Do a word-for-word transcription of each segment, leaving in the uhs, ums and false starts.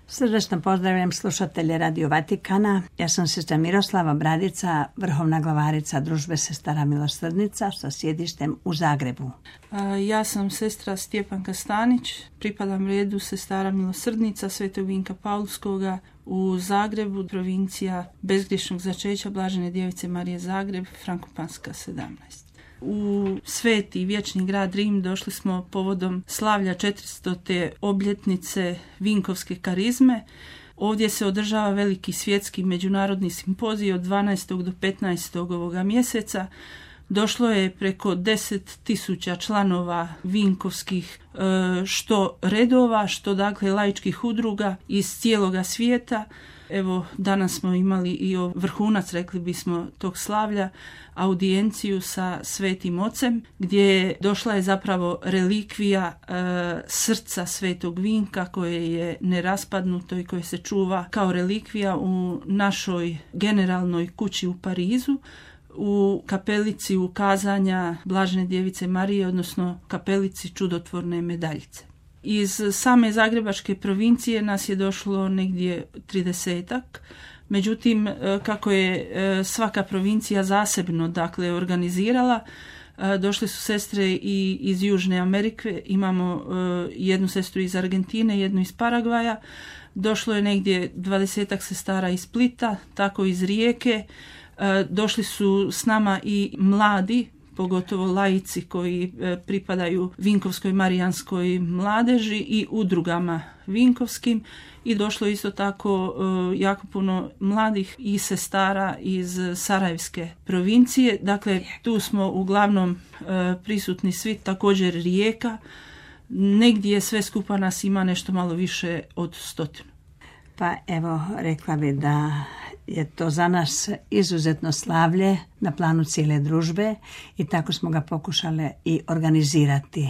Srdačno pozdravljam slušatelje Radio Vatikana. Ja sam sestra Miroslava Bradica, vrhovna glavarica Družbe sestara milosrdnica sa sjedištem u Zagrebu. Ja sam sestra Stjepanka Stanić, pripadam redu sestara milosrdnica Svetog Vinka Paulskoga u Zagrebu, provincija bezgriješnog začeća Blažene djevice Marije Zagreb, Frankopanska sedamnaest. U sveti vječni grad Rim došli smo povodom slavlja četiristote obljetnice Vinkovske karizme. Ovdje se održava veliki svjetski međunarodni simpozij od dvanaestog do petnaestog ovoga mjeseca. Došlo je preko deset tisuća članova vinkovskih što redova, što dakle laičkih udruga iz cijeloga svijeta. Evo, danas smo imali i vrhunac, rekli bismo, tog slavlja, audijenciju sa Svetim Ocem, gdje došla je zapravo relikvija e, srca Svetog Vinka, koje je neraspadnuto i koje se čuva kao relikvija u našoj generalnoj kući u Parizu, u kapelici ukazanja Blažene djevice Marije, odnosno kapelici čudotvorne medaljice. Iz same Zagrebačke provincije nas je došlo negdje tridesetak, međutim kako je svaka provincija zasebno dakle organizirala, došle su sestre i iz Južne Amerike, imamo jednu sestru iz Argentine, jednu iz Paragvaja, došlo je negdje dvadesetak sestara iz Splita, tako iz Rijeke, došli su s nama i mladi, pogotovo laici koji pripadaju Vinkovskoj marijanskoj mladeži i udrugama vinkovskim, i došlo isto tako jako puno mladih i sestara iz Sarajevske provincije. Dakle, tu smo uglavnom prisutni svi, također Rijeka. Negdje sve skupa nas ima nešto malo više od stotinu. Pa evo, rekla bi da je to za nas izuzetno slavlje na planu cijele družbe i tako smo ga pokušali i organizirati.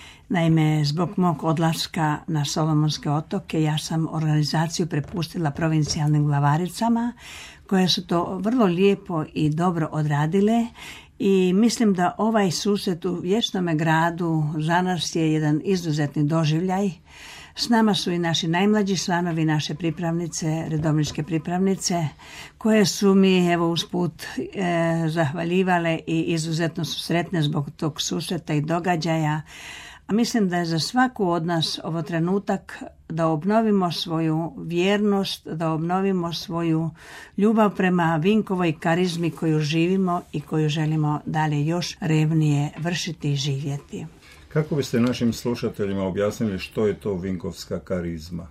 Naime, zbog mog odlaska na Solomonske otoke ja sam organizaciju prepustila provincijalnim glavaricama koje su to vrlo lijepo i dobro odradile i mislim da ovaj susret u vječnome gradu za nas je jedan izuzetni doživljaj. S nama su i naši najmlađi članovi, naše pripravnice, redovničke pripravnice, koje su mi evo usput e, zahvaljivale i izuzetno su sretne zbog tog susreta i događaja. A mislim da je za svaku od nas ovo trenutak da obnovimo svoju vjernost, da obnovimo svoju ljubav prema Vinkovoj karizmi koju živimo i koju želimo dalje još revnije vršiti i živjeti. Kako biste našim slušateljima objasnili što je to Vinkovska karizma?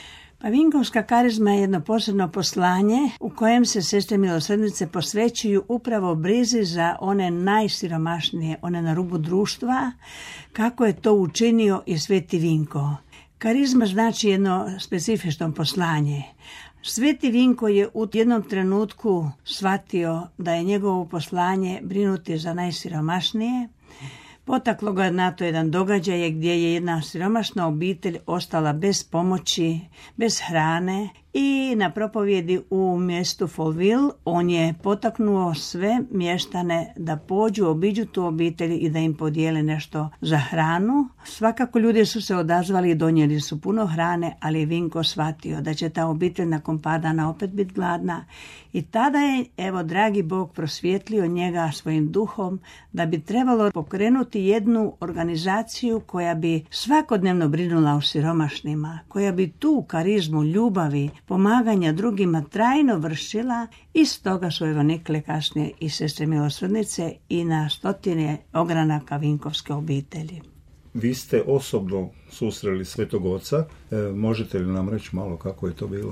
Pa Vinkovska karizma je jedno posebno poslanje u kojem se sestre milosrdnice posvećuju upravo brizi za one najsiromašnije, one na rubu društva, kako je to učinio i Sveti Vinko. Karizma znači jedno specifično poslanje. Sveti Vinko je u jednom trenutku shvatio da je njegovo poslanje brinuti za najsiromašnije. Potaklo ga na to jedan događaj gdje je jedna siromašna obitelj ostala bez pomoći, bez hrane i na propovjedi u mjestu Folville on je potaknuo sve mještane da pođu, obiđu tu obitelj i da im podijele nešto za hranu. Svakako ljudi su se odazvali i donijeli su puno hrane, ali je Vinko shvatio da će ta obitelj nakon par dana opet biti gladna i tada je, evo, dragi Bog prosvjetlio njega svojim duhom da bi trebalo pokrenuti jednu organizaciju koja bi svakodnevno brinula o siromašnima, koja bi tu karizmu ljubavi, pomaganja drugima trajno vršila i stoga su evo nikle kasnije i sestre milosrdnice i na stotine ogranaka Vinkovske obitelji. Vi ste osobno susreli Svetog Oca. E, možete li nam reći malo kako je to bilo?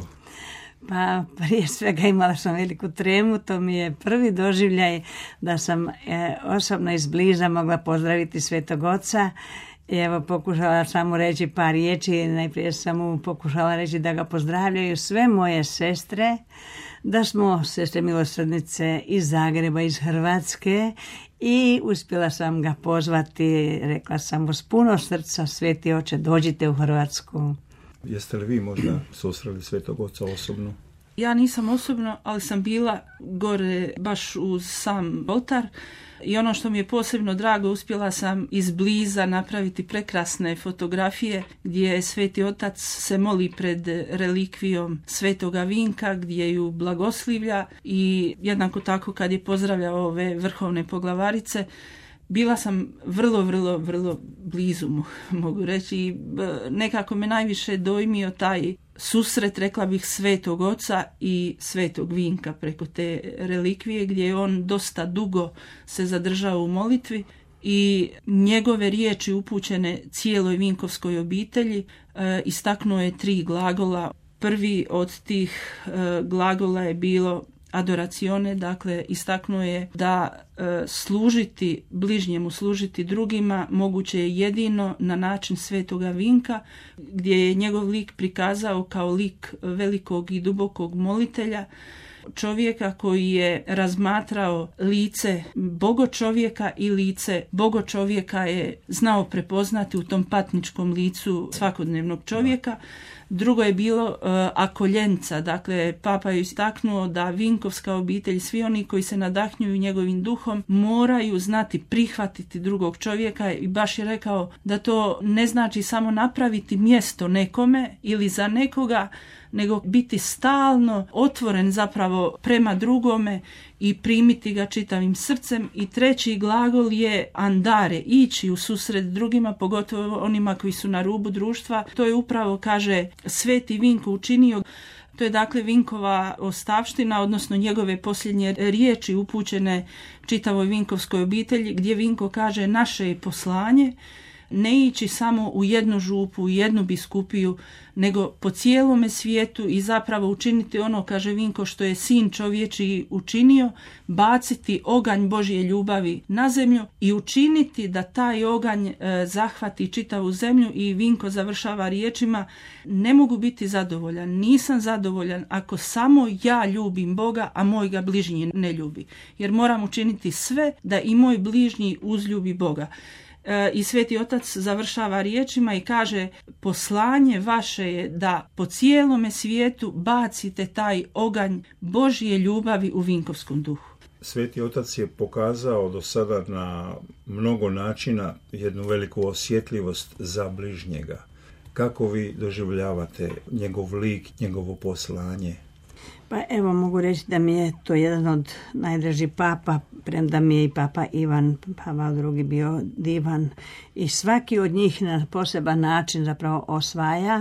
Pa prije svega imala sam veliku tremu, to mi je prvi doživljaj da sam e, osobno izbliza mogla pozdraviti Svetog Oca. I evo, pokušala sam mu reći par riječi, najprije sam mu pokušala reći da ga pozdravljaju sve moje sestre, da smo sestre milosrdnice iz Zagreba, iz Hrvatske i uspjela sam ga pozvati, rekla sam uz puno srca, Sveti Oče, dođite u Hrvatsku. Jeste li vi možda susreli Svetog Oca osobno? Ja nisam osobno, ali sam bila gore baš uz sam oltar. I ono što mi je posebno drago, uspjela sam izbliza napraviti prekrasne fotografije gdje je Sveti Otac se moli pred relikvijom Svetoga Vinka, gdje ju blagoslivlja i jednako tako kad je pozdravljao ove vrhovne poglavarice. Bila sam vrlo, vrlo, vrlo blizu, mogu reći, i nekako me najviše dojmio taj susret, rekla bih, Svetog Oca i Svetog Vinka preko te relikvije, gdje je on dosta dugo se zadržao u molitvi i njegove riječi upućene cijeloj vinkovskoj obitelji e, istaknuo je tri glagola. Prvi od tih e, glagola je bilo adoracione, dakle istaknuo je da e, služiti bližnjemu, služiti drugima moguće je jedino na način Svetoga Vinka, gdje je njegov lik prikazao kao lik velikog i dubokog molitelja, čovjeka koji je razmatrao lice bogo čovjeka i lice bogo čovjeka je znao prepoznati u tom patničkom licu svakodnevnog čovjeka. Drugo je bilo uh, akoljenca, dakle Papa je istaknuo da vinkovska obitelj, svi oni koji se nadahnjuju njegovim duhom, moraju znati prihvatiti drugog čovjeka i baš je rekao da to ne znači samo napraviti mjesto nekome ili za nekoga, nego biti stalno otvoren zapravo prema drugome i primiti ga čitavim srcem. I treći glagol je andare, ići u susret drugima, pogotovo onima koji su na rubu društva. To je upravo, kaže, Sveti Vinko učinio. To je dakle Vinkova ostavština, odnosno njegove posljednje riječi upućene čitavoj vinkovskoj obitelji, gdje Vinko kaže: naše je poslanje ne ići samo u jednu župu, u jednu biskupiju, nego po cijelome svijetu i zapravo učiniti ono, kaže Vinko, što je sin čovječiji učinio, baciti oganj Božje ljubavi na zemlju i učiniti da taj oganj e, zahvati čitavu zemlju. I Vinko završava riječima: ne mogu biti zadovoljan, nisam zadovoljan ako samo ja ljubim Boga, a moj ga bližnji ne ljubi. Jer moram učiniti sve da i moj bližnji uzljubi Boga. I Sveti Otac završava riječima i kaže: poslanje vaše je da po cijelome svijetu bacite taj oganj Božje ljubavi u vinkovskom duhu. Sveti Otac je pokazao do sada na mnogo načina jednu veliku osjetljivost za bližnjega. Kako vi doživljavate njegov lik, njegovo poslanje? Pa evo, mogu reći da mi je to jedan od najdražih papa, premda mi je i papa Ivan Pavao drugi bio divan i svaki od njih na poseban način zapravo osvaja,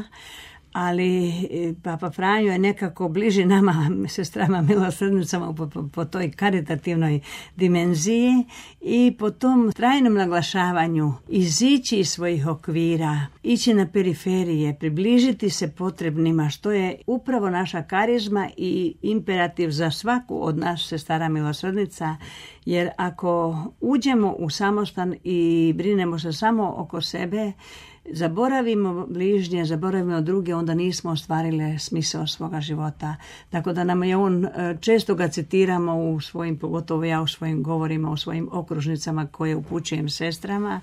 ali papa Franjo je nekako bliži nama, sestrama milosrdnicama, po, po, po toj karitativnoj dimenziji i po tom trajnom naglašavanju izići iz svojih okvira, ići na periferije, približiti se potrebnima, što je upravo naša karizma i imperativ za svaku od nas sestara milosrdnica, jer ako uđemo u samostan i brinemo se samo oko sebe, zaboravimo bližnje, zaboravimo druge, onda nismo ostvarili smisao svoga života. Tako da nam je on, često ga citiramo u svojim, pogotovo ja u svojim govorima, u svojim okružnicama koje upućujem sestrama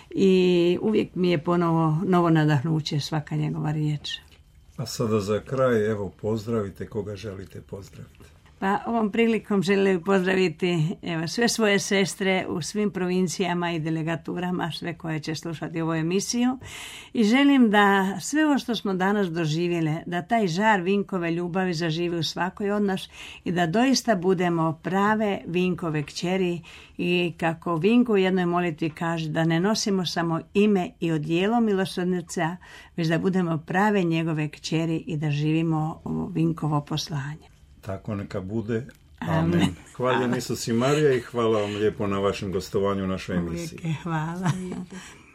i uvijek mi je ponovo novo nadahnuće svaka njegova riječ. A sada za kraj, evo, pozdravite koga želite pozdraviti. Pa ovom prilikom želim pozdraviti evo, sve svoje sestre u svim provincijama i delegaturama, sve koje će slušati ovu emisiju. I želim da sve ovo što smo danas doživjeli, da taj žar Vinkove ljubavi zaživi u svakoj od nas i da doista budemo prave Vinkove kćeri i kako Vinko u jednoj molitvi kaže, da ne nosimo samo ime i odijelo milosrdnica, već da budemo prave njegove kćeri i da živimo ovo Vinkovo poslanje. Tako neka bude. Amen. Amen. Hvala Isus i Marija i hvala vam lijepo na vašem gostovanju u našoj emisiji. Uvijek, hvala.